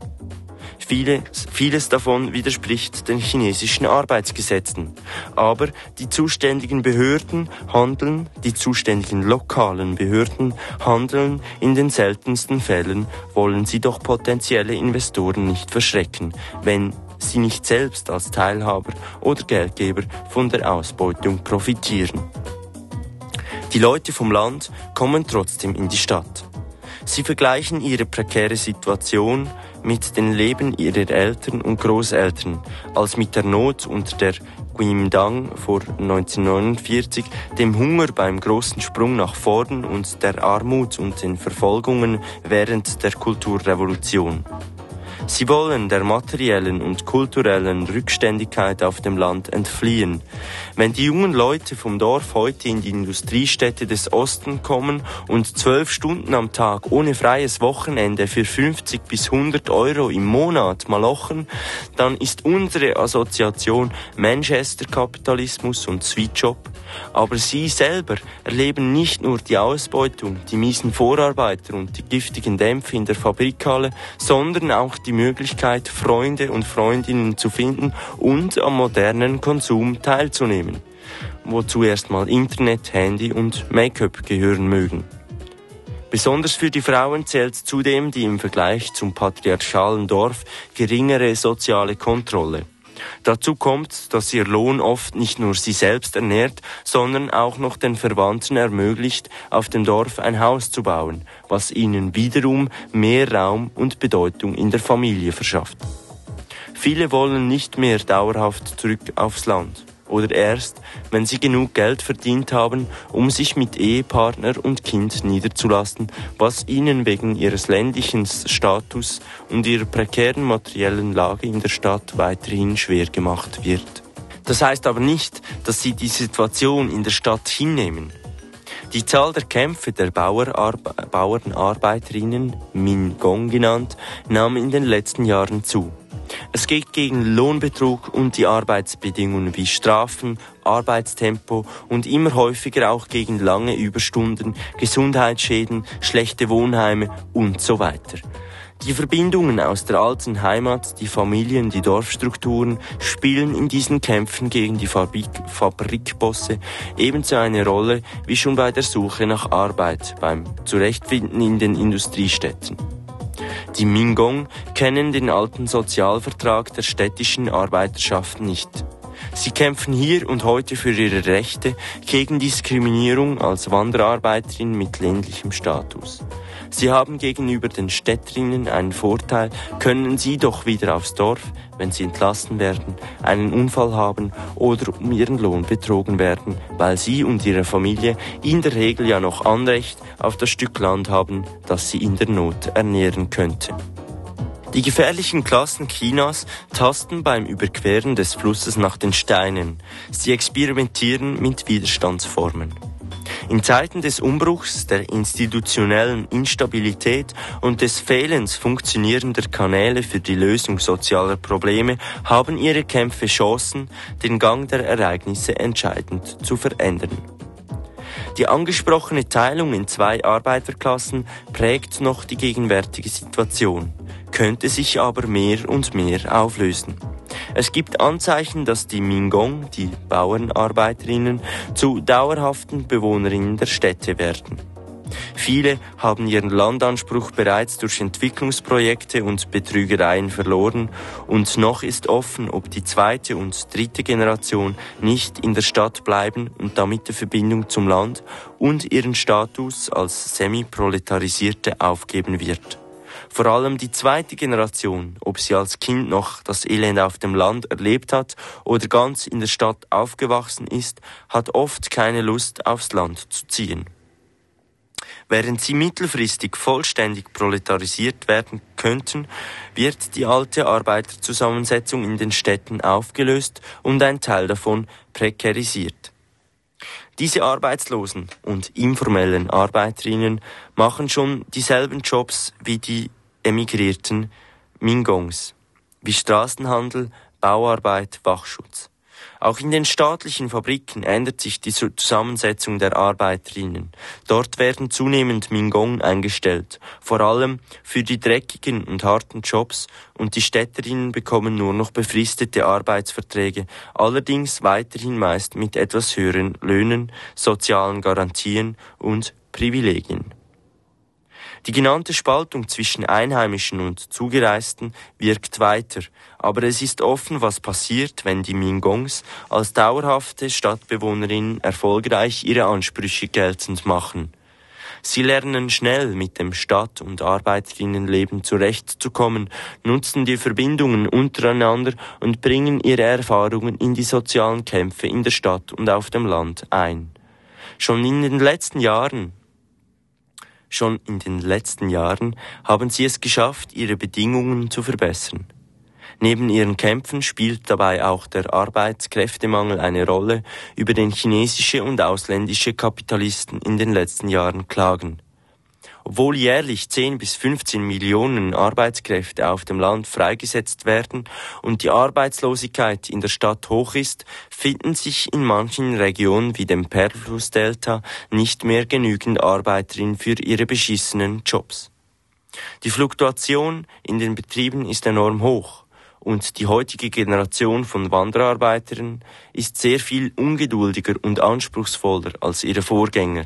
Vieles davon widerspricht den chinesischen Arbeitsgesetzen. Aber die zuständigen lokalen Behörden handeln, in den seltensten Fällen wollen sie doch potenzielle Investoren nicht verschrecken, wenn sie nicht selbst als Teilhaber oder Geldgeber von der Ausbeutung profitieren. Die Leute vom Land kommen trotzdem in die Stadt. Sie vergleichen ihre prekäre Situation mit dem Leben ihrer Eltern und Großeltern, als mit der Not unter der Guimdang vor 1949, dem Hunger beim großen Sprung nach vorn und der Armut und den Verfolgungen während der Kulturrevolution. Sie wollen der materiellen und kulturellen Rückständigkeit auf dem Land entfliehen. Wenn die jungen Leute vom Dorf heute in die Industriestädte des Ostens kommen und 12 Stunden am Tag ohne freies Wochenende für 50 bis 100 Euro im Monat malochen, dann ist unsere Assoziation Manchester-Kapitalismus und Sweetshop. Aber sie selber erleben nicht nur die Ausbeutung, die miesen Vorarbeiter und die giftigen Dämpfe in der Fabrikhalle, sondern auch die Möglichkeit, Freunde und Freundinnen zu finden und am modernen Konsum teilzunehmen, wozu erstmal Internet, Handy und Make-up gehören mögen. Besonders für die Frauen zählt zudem die im Vergleich zum patriarchalen Dorf geringere soziale Kontrolle. Dazu kommt, dass ihr Lohn oft nicht nur sie selbst ernährt, sondern auch noch den Verwandten ermöglicht, auf dem Dorf ein Haus zu bauen, was ihnen wiederum mehr Raum und Bedeutung in der Familie verschafft. Viele wollen nicht mehr dauerhaft zurück aufs Land oder erst, wenn sie genug Geld verdient haben, um sich mit Ehepartner und Kind niederzulassen, was ihnen wegen ihres ländlichen Status und ihrer prekären materiellen Lage in der Stadt weiterhin schwer gemacht wird. Das heißt aber nicht, dass sie die Situation in der Stadt hinnehmen. Die Zahl der Kämpfe der Bauernarbeiterinnen, Min-Gong genannt, nahm in den letzten Jahren zu. Es geht gegen Lohnbetrug und die Arbeitsbedingungen wie Strafen, Arbeitstempo und immer häufiger auch gegen lange Überstunden, Gesundheitsschäden, schlechte Wohnheime und so weiter. Die Verbindungen aus der alten Heimat, die Familien, die Dorfstrukturen spielen in diesen Kämpfen gegen die Fabrikbosse ebenso eine Rolle wie schon bei der Suche nach Arbeit, beim Zurechtfinden in den Industriestädten. Die Min-Gong kennen den alten Sozialvertrag der städtischen Arbeiterschaften nicht. Sie kämpfen hier und heute für ihre Rechte gegen Diskriminierung als Wanderarbeiterin mit ländlichem Status. Sie haben gegenüber den Städterinnen einen Vorteil, können sie doch wieder aufs Dorf, wenn sie entlassen werden, einen Unfall haben oder um ihren Lohn betrogen werden, weil sie und ihre Familie in der Regel ja noch Anrecht auf das Stück Land haben, das sie in der Not ernähren könnte. Die gefährlichen Klassen Chinas tasten beim Überqueren des Flusses nach den Steinen. Sie experimentieren mit Widerstandsformen. In Zeiten des Umbruchs, der institutionellen Instabilität und des Fehlens funktionierender Kanäle für die Lösung sozialer Probleme haben ihre Kämpfe Chancen, den Gang der Ereignisse entscheidend zu verändern. Die angesprochene Teilung in 2 Arbeiterklassen prägt noch die gegenwärtige Situation, könnte sich aber mehr und mehr auflösen. Es gibt Anzeichen, dass die Min-Gong, die Bauernarbeiterinnen, zu dauerhaften Bewohnerinnen der Städte werden. Viele haben ihren Landanspruch bereits durch Entwicklungsprojekte und Betrügereien verloren und noch ist offen, ob die 2. und 3. Generation nicht in der Stadt bleiben und damit die Verbindung zum Land und ihren Status als Semi-Proletarisierte aufgeben wird. Vor allem die 2. Generation, ob sie als Kind noch das Elend auf dem Land erlebt hat oder ganz in der Stadt aufgewachsen ist, hat oft keine Lust, aufs Land zu ziehen. Während sie mittelfristig vollständig proletarisiert werden könnten, wird die alte Arbeiterzusammensetzung in den Städten aufgelöst und ein Teil davon prekarisiert. Diese arbeitslosen und informellen Arbeiterinnen machen schon dieselben Jobs wie die emigrierten Min-Gongs, wie Straßenhandel, Bauarbeit, Wachschutz. Auch in den staatlichen Fabriken ändert sich die Zusammensetzung der Arbeiterinnen. Dort werden zunehmend Min-Gong eingestellt, vor allem für die dreckigen und harten Jobs, und die Städterinnen bekommen nur noch befristete Arbeitsverträge, allerdings weiterhin meist mit etwas höheren Löhnen, sozialen Garantien und Privilegien. Die genannte Spaltung zwischen Einheimischen und Zugereisten wirkt weiter, aber es ist offen, was passiert, wenn die Min-Gongs als dauerhafte Stadtbewohnerinnen erfolgreich ihre Ansprüche geltend machen. Sie lernen schnell mit dem Stadt- und Arbeiterinnenleben zurechtzukommen, nutzen die Verbindungen untereinander und bringen ihre Erfahrungen in die sozialen Kämpfe in der Stadt und auf dem Land ein. Schon in den letzten Jahren haben sie es geschafft, ihre Bedingungen zu verbessern. Neben ihren Kämpfen spielt dabei auch der Arbeitskräftemangel eine Rolle, über den chinesische und ausländische Kapitalisten in den letzten Jahren klagen. Obwohl jährlich 10 bis 15 Millionen Arbeitskräfte auf dem Land freigesetzt werden und die Arbeitslosigkeit in der Stadt hoch ist, finden sich in manchen Regionen wie dem Perlflussdelta nicht mehr genügend Arbeiterinnen für ihre beschissenen Jobs. Die Fluktuation in den Betrieben ist enorm hoch und die heutige Generation von Wanderarbeitern ist sehr viel ungeduldiger und anspruchsvoller als ihre Vorgänger.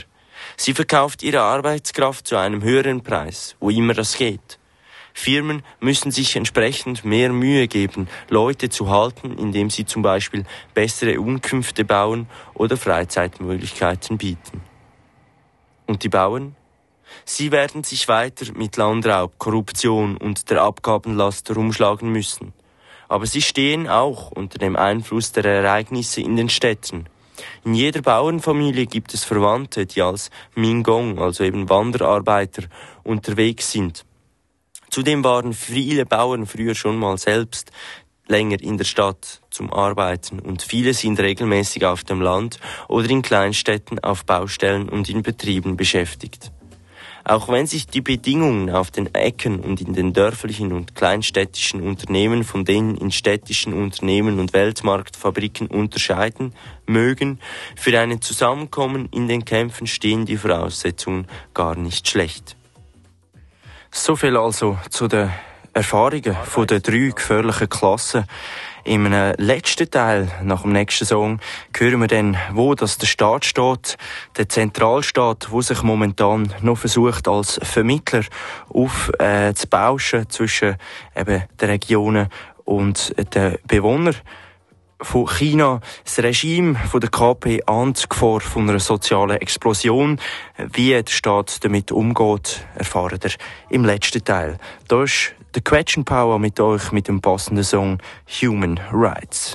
Sie verkauft ihre Arbeitskraft zu einem höheren Preis, wo immer das geht. Firmen müssen sich entsprechend mehr Mühe geben, Leute zu halten, indem sie zum Beispiel bessere Unterkünfte bauen oder Freizeitmöglichkeiten bieten. Und die Bauern? Sie werden sich weiter mit Landraub, Korruption und der Abgabenlast herumschlagen müssen. Aber sie stehen auch unter dem Einfluss der Ereignisse in den Städten. In jeder Bauernfamilie gibt es Verwandte, die als Mingong, also eben Wanderarbeiter, unterwegs sind. Zudem waren viele Bauern früher schon mal selbst länger in der Stadt zum Arbeiten und viele sind regelmäßig auf dem Land oder in Kleinstädten auf Baustellen und in Betrieben beschäftigt. Auch wenn sich die Bedingungen auf den Äckern und in den dörflichen und kleinstädtischen Unternehmen von denen in städtischen Unternehmen und Weltmarktfabriken unterscheiden mögen, für ein Zusammenkommen in den Kämpfen stehen die Voraussetzungen gar nicht schlecht. So viel also zu den Erfahrungen von den 3 gefährlichen Klassen. Im letzten Teil, nach dem nächsten Song, hören wir dann, wo das der Staat steht, der Zentralstaat, wo sich momentan noch versucht, als Vermittler aufzubauschen zwischen eben den Regionen und den Bewohnern von China. Das Regime von der KP ahnt die Gefahr von einer sozialen Explosion. Wie der Staat damit umgeht, erfahren wir im letzten Teil. Da ist The Quetchen Power mit euch mit dem passenden Song Human Rights.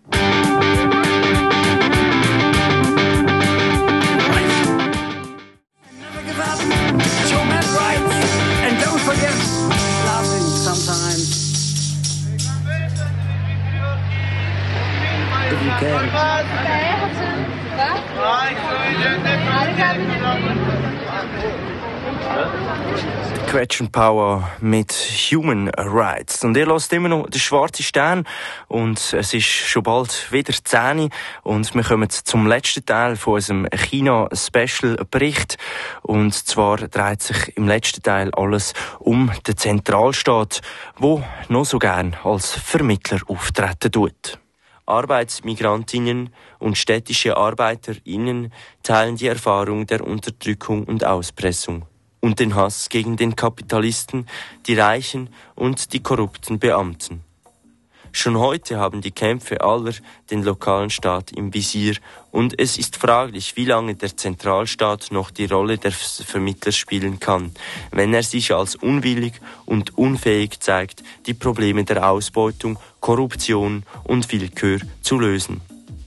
Quetchen Power mit Human Rights. Und ihr hört immer noch den schwarzen Stern und es ist schon bald wieder 10 und wir kommen zum letzten Teil von unserem China-Special-Bericht. Und zwar dreht sich im letzten Teil alles um den Zentralstaat, wo noch so gern als Vermittler auftreten tut. Arbeitsmigrantinnen und städtische ArbeiterInnen teilen die Erfahrung der Unterdrückung und Auspressung und den Hass gegen den Kapitalisten, die Reichen und die korrupten Beamten. Schon heute haben die Kämpfe aller den lokalen Staat im Visier und es ist fraglich, wie lange der Zentralstaat noch die Rolle der Vermittler spielen kann, wenn er sich als unwillig und unfähig zeigt, die Probleme der Ausbeutung, Korruption und Willkür zu lösen.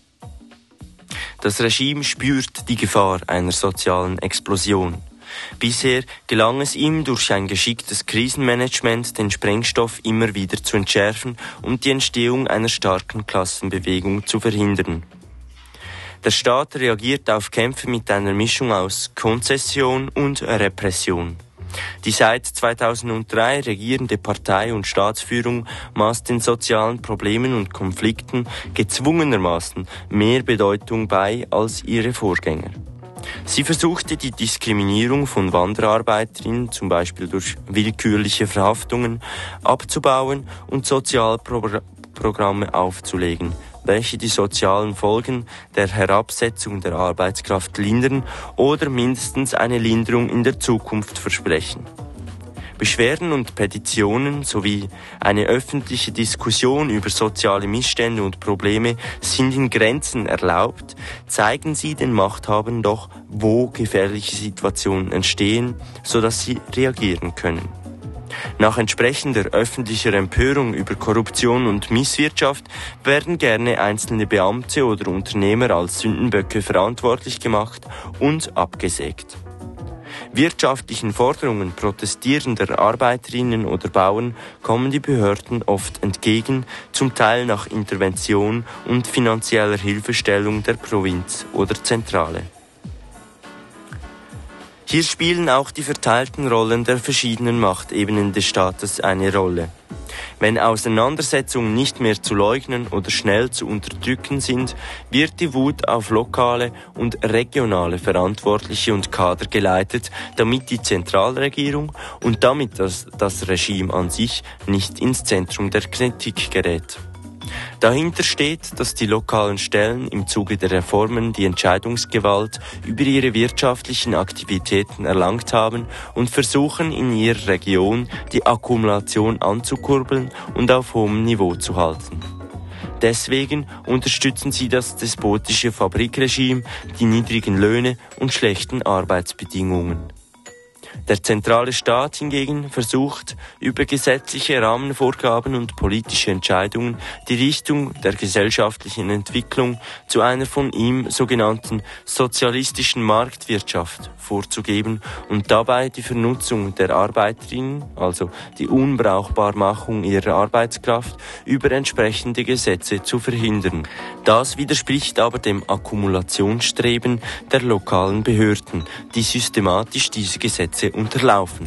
Das Regime spürt die Gefahr einer sozialen Explosion. Bisher gelang es ihm durch ein geschicktes Krisenmanagement, den Sprengstoff immer wieder zu entschärfen und die Entstehung einer starken Klassenbewegung zu verhindern. Der Staat reagiert auf Kämpfe mit einer Mischung aus Konzession und Repression. Die seit 2003 regierende Partei und Staatsführung maßt den sozialen Problemen und Konflikten gezwungenermaßen mehr Bedeutung bei als ihre Vorgänger. Sie versuchte die Diskriminierung von Wanderarbeiterinnen, zum Beispiel durch willkürliche Verhaftungen, abzubauen und Sozialprogramme aufzulegen, welche die sozialen Folgen der Herabsetzung der Arbeitskraft lindern oder mindestens eine Linderung in der Zukunft versprechen. Beschwerden und Petitionen sowie eine öffentliche Diskussion über soziale Missstände und Probleme sind in Grenzen erlaubt, zeigen sie den Machthabern doch, wo gefährliche Situationen entstehen, sodass sie reagieren können. Nach entsprechender öffentlicher Empörung über Korruption und Misswirtschaft werden gerne einzelne Beamte oder Unternehmer als Sündenböcke verantwortlich gemacht und abgesägt. Wirtschaftlichen Forderungen protestierender Arbeiterinnen oder Bauern kommen die Behörden oft entgegen, zum Teil nach Intervention und finanzieller Hilfestellung der Provinz oder Zentrale. Hier spielen auch die verteilten Rollen der verschiedenen Machtebenen des Staates eine Rolle. Wenn Auseinandersetzungen nicht mehr zu leugnen oder schnell zu unterdrücken sind, wird die Wut auf lokale und regionale Verantwortliche und Kader geleitet, damit die Zentralregierung und damit das Regime an sich nicht ins Zentrum der Kritik gerät. Dahinter steht, dass die lokalen Stellen im Zuge der Reformen die Entscheidungsgewalt über ihre wirtschaftlichen Aktivitäten erlangt haben und versuchen in ihrer Region die Akkumulation anzukurbeln und auf hohem Niveau zu halten. Deswegen unterstützen sie das despotische Fabrikregime, die niedrigen Löhne und schlechten Arbeitsbedingungen. Der zentrale Staat hingegen versucht, über gesetzliche Rahmenvorgaben und politische Entscheidungen die Richtung der gesellschaftlichen Entwicklung zu einer von ihm sogenannten sozialistischen Marktwirtschaft vorzugeben und dabei die Vernutzung der Arbeiterinnen, also die Unbrauchbarmachung ihrer Arbeitskraft, über entsprechende Gesetze zu verhindern. Das widerspricht aber dem Akkumulationsstreben der lokalen Behörden, die systematisch diese Gesetze unterlaufen.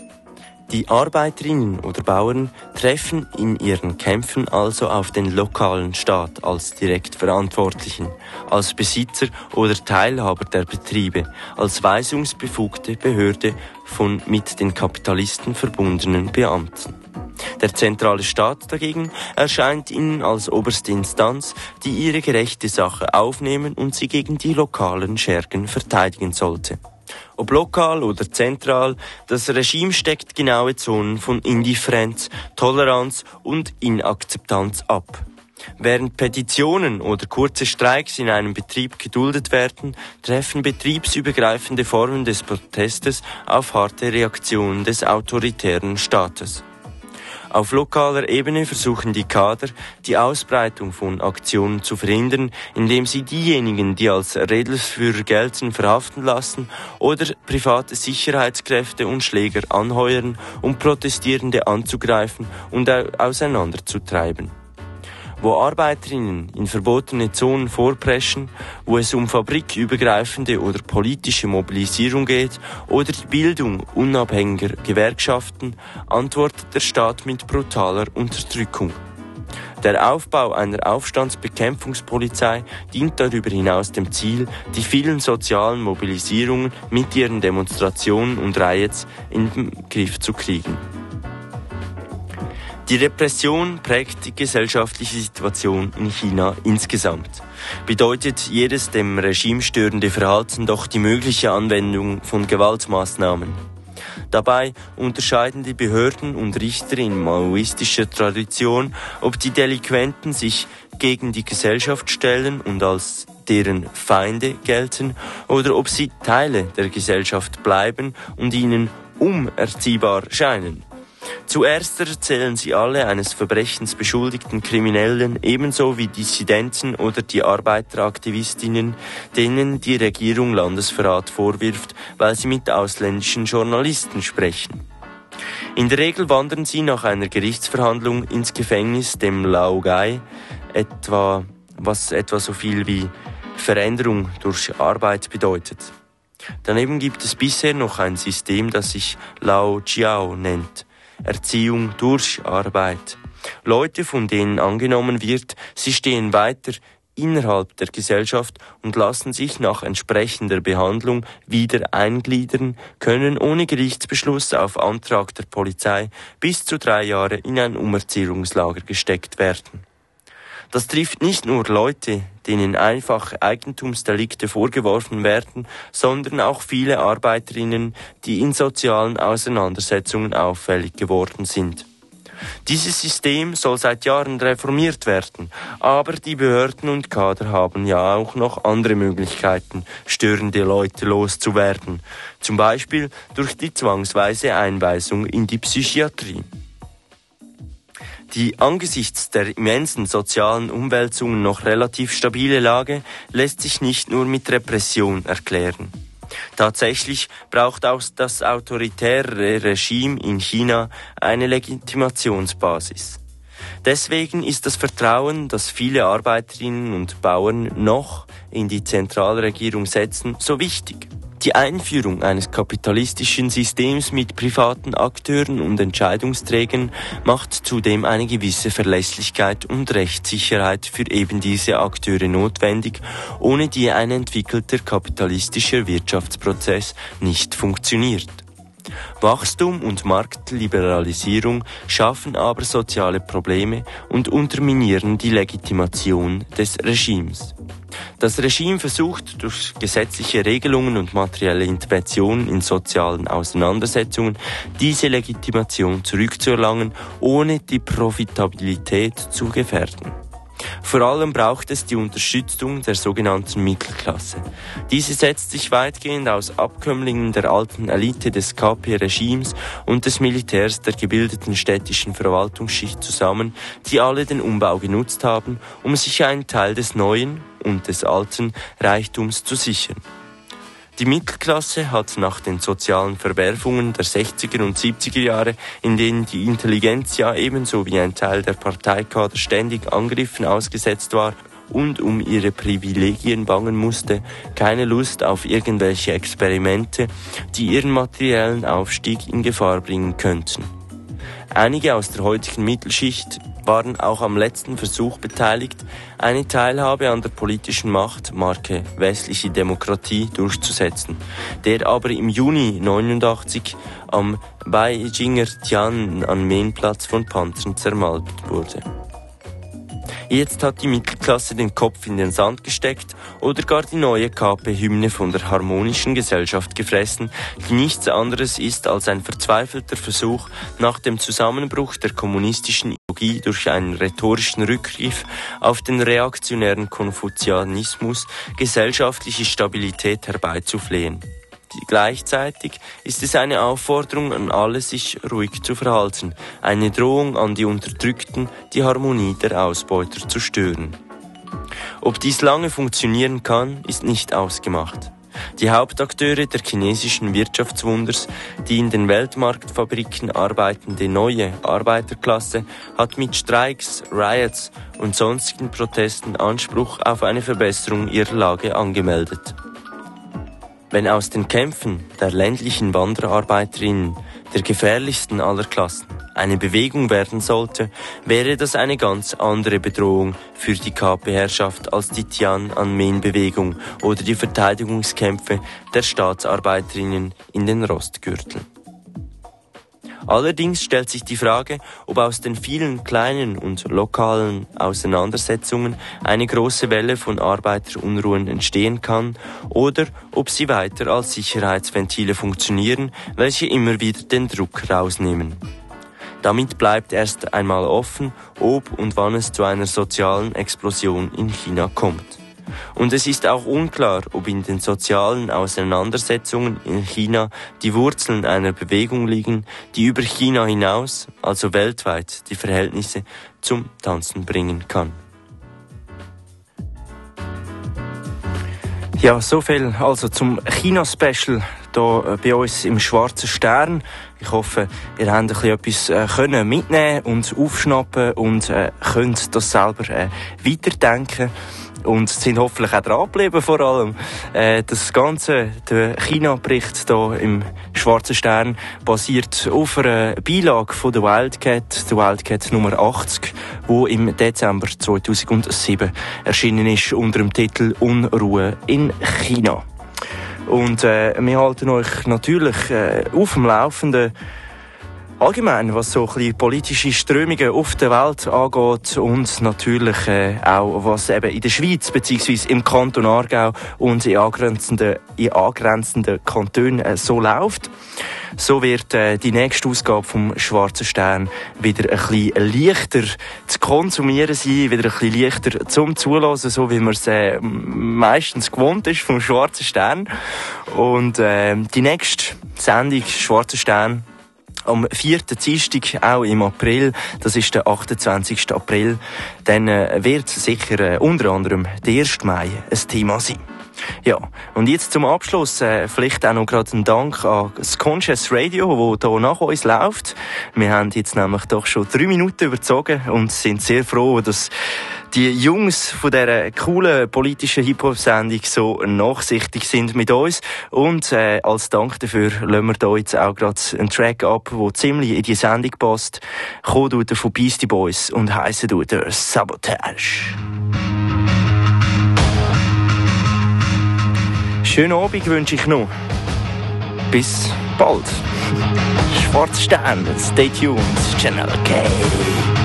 Die Arbeiterinnen oder Bauern treffen in ihren Kämpfen also auf den lokalen Staat als Direktverantwortlichen, als Besitzer oder Teilhaber der Betriebe, als weisungsbefugte Behörde von mit den Kapitalisten verbundenen Beamten. Der zentrale Staat dagegen erscheint ihnen als oberste Instanz, die ihre gerechte Sache aufnehmen und sie gegen die lokalen Schergen verteidigen sollte. Ob lokal oder zentral, das Regime steckt genaue Zonen von Indifferenz, Toleranz und Inakzeptanz ab. Während Petitionen oder kurze Streiks in einem Betrieb geduldet werden, treffen betriebsübergreifende Formen des Protestes auf harte Reaktionen des autoritären Staates. Auf lokaler Ebene versuchen die Kader, die Ausbreitung von Aktionen zu verhindern, indem sie diejenigen, die als Rädelsführer gelten, verhaften lassen oder private Sicherheitskräfte und Schläger anheuern, um Protestierende anzugreifen und auseinanderzutreiben. Wo Arbeiterinnen in verbotene Zonen vorpreschen, wo es um fabrikübergreifende oder politische Mobilisierung geht oder die Bildung unabhängiger Gewerkschaften, antwortet der Staat mit brutaler Unterdrückung. Der Aufbau einer Aufstandsbekämpfungspolizei dient darüber hinaus dem Ziel, die vielen sozialen Mobilisierungen mit ihren Demonstrationen und Riots in den Griff zu kriegen. Die Repression prägt die gesellschaftliche Situation in China insgesamt. Bedeutet jedes dem Regime störende Verhalten doch die mögliche Anwendung von Gewaltmaßnahmen. Dabei unterscheiden die Behörden und Richter in maoistischer Tradition, ob die Delinquenten sich gegen die Gesellschaft stellen und als deren Feinde gelten oder ob sie Teile der Gesellschaft bleiben und ihnen umerziehbar scheinen. Zuerst erzählen sie alle eines Verbrechens beschuldigten Kriminellen, ebenso wie Dissidenten oder die Arbeiteraktivistinnen, denen die Regierung Landesverrat vorwirft, weil sie mit ausländischen Journalisten sprechen. In der Regel wandern sie nach einer Gerichtsverhandlung ins Gefängnis, dem Laogai, was etwa so viel wie Veränderung durch Arbeit bedeutet. Daneben gibt es bisher noch ein System, das sich Lao Jiao nennt. Erziehung durch Arbeit. Leute, von denen angenommen wird, sie stehen weiter innerhalb der Gesellschaft und lassen sich nach entsprechender Behandlung wieder eingliedern, können ohne Gerichtsbeschluss auf Antrag der Polizei bis zu 3 Jahre in ein Umerziehungslager gesteckt werden. Das trifft nicht nur Leute, denen einfache Eigentumsdelikte vorgeworfen werden, sondern auch viele Arbeiterinnen, die in sozialen Auseinandersetzungen auffällig geworden sind. Dieses System soll seit Jahren reformiert werden, aber die Behörden und Kader haben ja auch noch andere Möglichkeiten, störende Leute loszuwerden, zum Beispiel durch die zwangsweise Einweisung in die Psychiatrie. Die angesichts der immensen sozialen Umwälzungen noch relativ stabile Lage lässt sich nicht nur mit Repression erklären. Tatsächlich braucht auch das autoritäre Regime in China eine Legitimationsbasis. Deswegen ist das Vertrauen, das viele Arbeiterinnen und Bauern noch in die Zentralregierung setzen, so wichtig. Die Einführung eines kapitalistischen Systems mit privaten Akteuren und Entscheidungsträgern macht zudem eine gewisse Verlässlichkeit und Rechtssicherheit für eben diese Akteure notwendig, ohne die ein entwickelter kapitalistischer Wirtschaftsprozess nicht funktioniert. Wachstum und Marktliberalisierung schaffen aber soziale Probleme und unterminieren die Legitimation des Regimes. Das Regime versucht durch gesetzliche Regelungen und materielle Interventionen in sozialen Auseinandersetzungen diese Legitimation zurückzuerlangen, ohne die Profitabilität zu gefährden. Vor allem braucht es die Unterstützung der sogenannten Mittelklasse. Diese setzt sich weitgehend aus Abkömmlingen der alten Elite des KP-Regimes und des Militärs der gebildeten städtischen Verwaltungsschicht zusammen, die alle den Umbau genutzt haben, um sich einen Teil des neuen und des alten Reichtums zu sichern. Die Mittelklasse hat nach den sozialen Verwerfungen der 60er und 70er Jahre, in denen die Intelligenzia ebenso wie ein Teil der Parteikader ständig Angriffen ausgesetzt war und um ihre Privilegien bangen musste, keine Lust auf irgendwelche Experimente, die ihren materiellen Aufstieg in Gefahr bringen könnten. Einige aus der heutigen Mittelschicht waren auch am letzten Versuch beteiligt, eine Teilhabe an der politischen Macht, Marke westliche Demokratie, durchzusetzen, der aber im Juni 1989 am Beijinger Tiananmen-Platz von Panzern zermalmt wurde. Jetzt hat die Mittelklasse den Kopf in den Sand gesteckt oder gar die neue KP-Hymne von der harmonischen Gesellschaft gefressen, die nichts anderes ist als ein verzweifelter Versuch, nach dem Zusammenbruch der kommunistischen Ideologie durch einen rhetorischen Rückgriff auf den reaktionären Konfuzianismus gesellschaftliche Stabilität herbeizuflehen. Gleichzeitig ist es eine Aufforderung an alle, sich ruhig zu verhalten, eine Drohung an die Unterdrückten, die Harmonie der Ausbeuter zu stören. Ob dies lange funktionieren kann, ist nicht ausgemacht. Die Hauptakteure der chinesischen Wirtschaftswunders, die in den Weltmarktfabriken arbeitende neue Arbeiterklasse, hat mit Streiks, Riots und sonstigen Protesten Anspruch auf eine Verbesserung ihrer Lage angemeldet. Wenn aus den Kämpfen der ländlichen Wanderarbeiterinnen, der gefährlichsten aller Klassen, eine Bewegung werden sollte, wäre das eine ganz andere Bedrohung für die KP-Herrschaft als die Tiananmen-Bewegung oder die Verteidigungskämpfe der Staatsarbeiterinnen in den Rostgürteln. Allerdings stellt sich die Frage, ob aus den vielen kleinen und lokalen Auseinandersetzungen eine große Welle von Arbeiterunruhen entstehen kann oder ob sie weiter als Sicherheitsventile funktionieren, welche immer wieder den Druck rausnehmen. Damit bleibt erst einmal offen, ob und wann es zu einer sozialen Explosion in China kommt. Und es ist auch unklar, ob in den sozialen Auseinandersetzungen in China die Wurzeln einer Bewegung liegen, die über China hinaus, also weltweit, die Verhältnisse zum Tanzen bringen kann. Ja, so viel also zum China-Special hier bei uns im Schwarzen Stern. Ich hoffe, ihr habt ein bisschen etwas können mitnehmen und aufschnappen und könnt das selber weiterdenken. Und sind hoffentlich auch dran geblieben, vor allem. Das Ganze, der China-Bericht hier im Schwarzen Stern, basiert auf einer Beilage von der Wildcat Nummer 80, die im Dezember 2007 erschienen ist unter dem Titel Unruhe in China. Und wir halten euch natürlich auf dem Laufenden, allgemein, was so ein bisschen politische Strömungen auf der Welt angeht und natürlich auch, was eben in der Schweiz bzw. im Kanton Aargau und in angrenzenden Kantonen so läuft. So wird die nächste Ausgabe vom Schwarzen Stern wieder ein bisschen leichter zu konsumieren sein, wieder ein bisschen leichter zum Zuhören, so wie man es meistens gewohnt ist vom Schwarzen Stern. Und die nächste Sendung Schwarzen Stern am 4. Dienstag, auch im April, das ist der 28. April, dann wird sicher unter anderem der 1. Mai ein Thema sein. Ja, und jetzt zum Abschluss vielleicht auch noch gerade ein Dank an das Conscious Radio, das hier nach uns läuft. Wir haben jetzt nämlich doch schon 3 Minuten überzogen und sind sehr froh, dass die Jungs von dieser coolen politischen Hip-Hop-Sendung so nachsichtig sind mit uns. Und als Dank dafür lassen wir da jetzt auch gerade einen Track ab, der ziemlich in die Sendung passt. Kommt von Beastie Boys und heisst der Sabotage. Schönen Abend wünsche ich noch. Bis bald. bald. Schwarzer Stern, stay tuned, Channel K.